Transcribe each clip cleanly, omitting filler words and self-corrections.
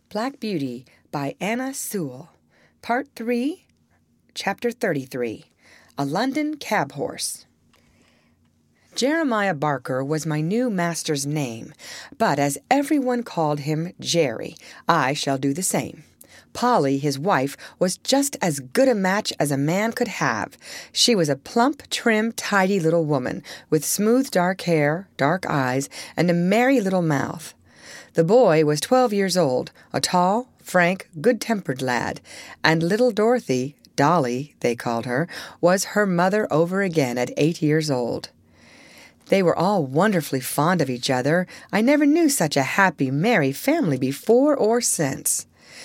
Black Beauty by Anna Sewell. Part 3, Chapter 33. A London Cab Horse. Jeremiah Barker was my new master's name, but as everyone called him Jerry, I shall do the same. Polly, his wife, was just as good a match as a man could have. She was a plump, trim, tidy little woman, with smooth dark hair, dark eyes, and a merry little mouth. The boy was 12 years old, a tall, frank, good-tempered lad, and little Dorothy, Dolly, they called her, was her mother over again at 8 years old. They were all wonderfully fond of each other. I never knew such a happy, merry family before or since.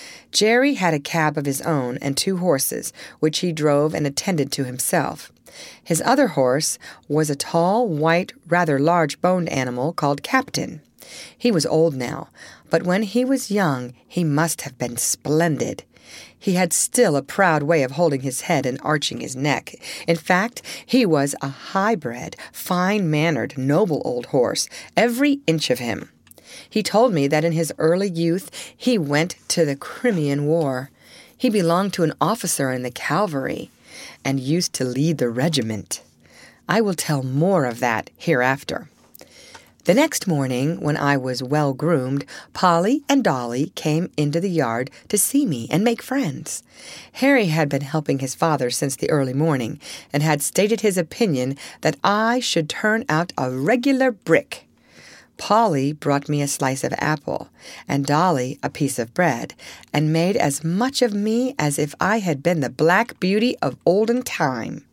Jerry had a cab of his own and 2 horses, which he drove and attended to himself. His other horse was a tall, white, rather large-boned animal called Captain. He was old now, but when he was young he must have been splendid. He had still a proud way of holding his head and arching his neck. In fact, he was a high-bred, fine-mannered, noble old horse, every inch of him. He told me that in his early youth he went to the Crimean War. He belonged to an officer in the cavalry and used to lead the regiment. I will tell more of that hereafter. The next morning, when I was well groomed, Polly and Dolly came into the yard to see me and make friends. Harry had been helping his father since the early morning, and had stated his opinion that I should turn out a regular brick. Polly brought me a slice of apple, and Dolly a piece of bread, and made as much of me as if I had been the Black Beauty of olden time.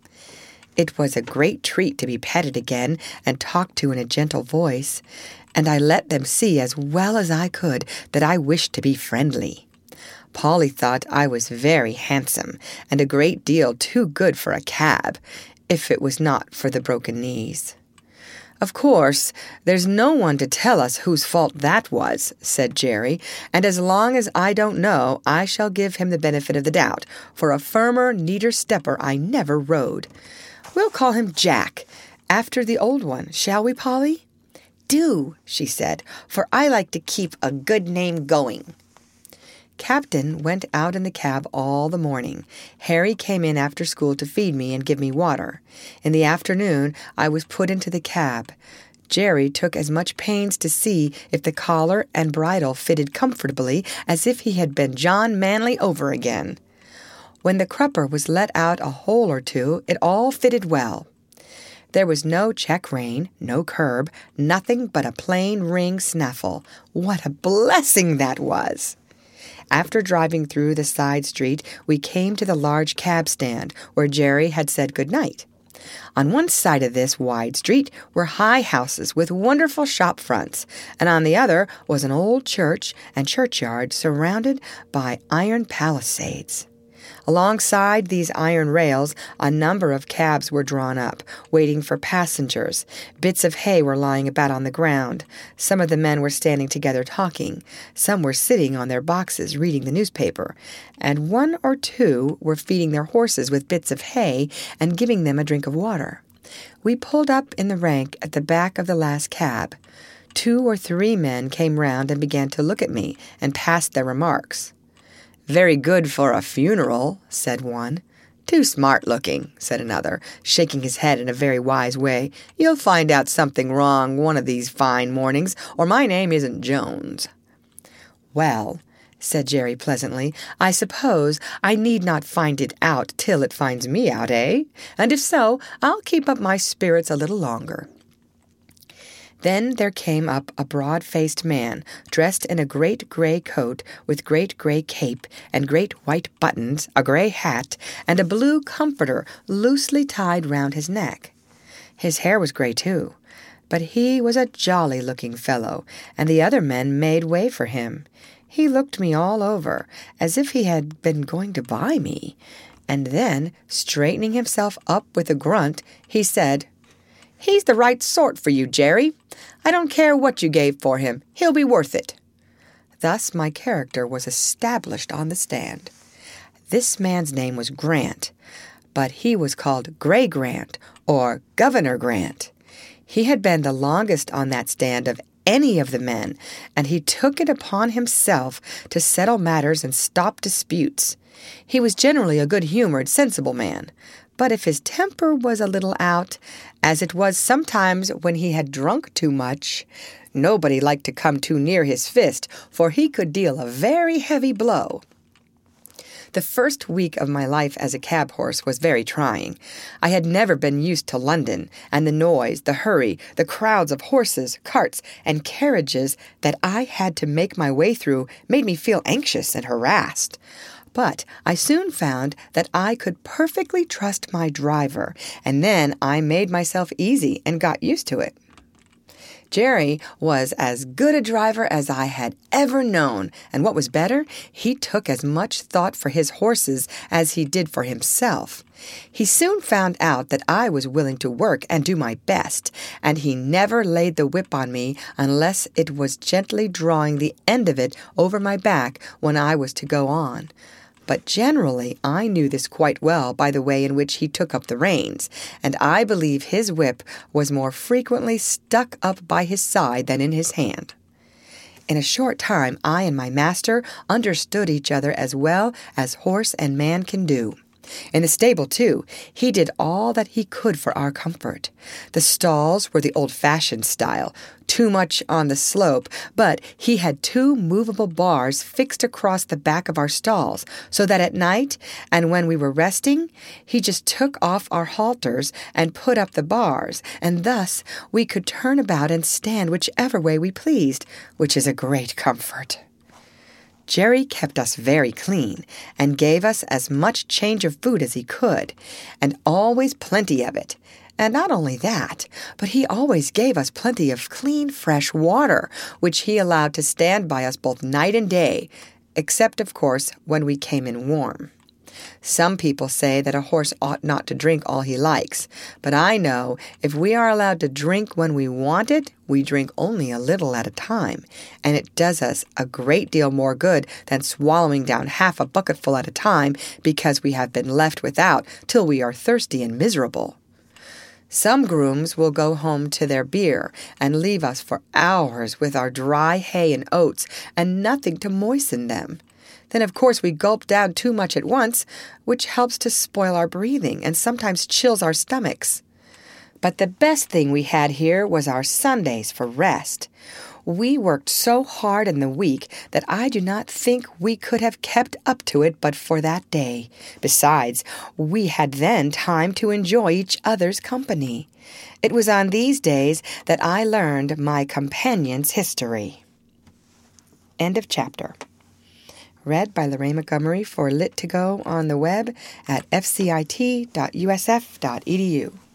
It was a great treat to be petted again and talked to in a gentle voice, and I let them see as well as I could that I wished to be friendly. Polly thought I was very handsome and a great deal too good for a cab, if it was not for the broken knees. "Of course, there's no one to tell us whose fault that was," said Jerry, "and as long as I don't know, I shall give him the benefit of the doubt, for a firmer, neater stepper I never rode. We'll call him Jack, after the old one, shall we, Polly?" "Do," she said, "for I like to keep a good name going." Captain went out in the cab all the morning. Harry came in after school to feed me and give me water. In the afternoon I was put into the cab. Jerry took as much pains to see if the collar and bridle fitted comfortably as if he had been John Manley over again. When the crupper was let out a hole or two, it all fitted well. There was no check-rein, no curb, nothing but a plain ring snaffle. What a blessing that was! After driving through the side street, we came to the large cab stand, where Jerry had said good night. On one side of this wide street were high houses with wonderful shop fronts, and on the other was an old church and churchyard surrounded by iron palisades. Alongside these iron rails, a number of cabs were drawn up, waiting for passengers. Bits of hay were lying about on the ground. Some of the men were standing together talking. Some were sitting on their boxes reading the newspaper, and 1 or 2 were feeding their horses with bits of hay and giving them a drink of water. We pulled up in the rank at the back of the last cab. 2 or 3 men came round and began to look at me and passed their remarks. "Very good for a funeral," said one. "Too smart-looking," said another, shaking his head in a very wise way. "You'll find out something wrong one of these fine mornings, or my name isn't Jones." "Well," said Jerry pleasantly, "I suppose I need not find it out till it finds me out, eh? And if so, I'll keep up my spirits a little longer." Then there came up a broad-faced man, dressed in a great gray coat with great gray cape and great white buttons, a gray hat, and a blue comforter loosely tied round his neck. His hair was gray too, but he was a jolly-looking fellow, and the other men made way for him. He looked me all over, as if he had been going to buy me, and then, straightening himself up with a grunt, he said, "He's the right sort for you, Jerry. I don't care what you gave for him. He'll be worth it." Thus my character was established on the stand. This man's name was Grant, but he was called Gray Grant, or Governor Grant. He had been the longest on that stand of any of the men, and he took it upon himself to settle matters and stop disputes. He was generally a good-humored, sensible man, but if his temper was a little out, as it was sometimes when he had drunk too much, nobody liked to come too near his fist, for he could deal a very heavy blow. The first week of my life as a cab horse was very trying. I had never been used to London, and the noise, the hurry, the crowds of horses, carts, and carriages that I had to make my way through made me feel anxious and harassed. But I soon found that I could perfectly trust my driver, and then I made myself easy and got used to it. Jerry was as good a driver as I had ever known, and what was better, he took as much thought for his horses as he did for himself. He soon found out that I was willing to work and do my best, and he never laid the whip on me unless it was gently drawing the end of it over my back when I was to go on. But generally I knew this quite well by the way in which he took up the reins, and I believe his whip was more frequently stuck up by his side than in his hand. In a short time I and my master understood each other as well as horse and man can do. In the stable, too, he did all that he could for our comfort. The stalls were the old-fashioned style, too much on the slope, but he had 2 movable bars fixed across the back of our stalls, so that at night, and when we were resting, he just took off our halters and put up the bars, and thus we could turn about and stand whichever way we pleased, which is a great comfort. Jerry kept us very clean and gave us as much change of food as he could, and always plenty of it. And not only that, but he always gave us plenty of clean, fresh water, which he allowed to stand by us both night and day, except, of course, when we came in warm. Some people say that a horse ought not to drink all he likes, but I know if we are allowed to drink when we want it, we drink only a little at a time, and it does us a great deal more good than swallowing down half a bucketful at a time because we have been left without till we are thirsty and miserable. Some grooms will go home to their beer and leave us for hours with our dry hay and oats and nothing to moisten them. Then, of course, we gulp down too much at once, which helps to spoil our breathing and sometimes chills our stomachs. But the best thing we had here was our Sundays for rest. We worked so hard in the week that I do not think we could have kept up to it but for that day. Besides, we had then time to enjoy each other's company. It was on these days that I learned my companion's history. End of chapter. Read by Lorraine Montgomery for Lit2Go on the web at fcit.usf.edu.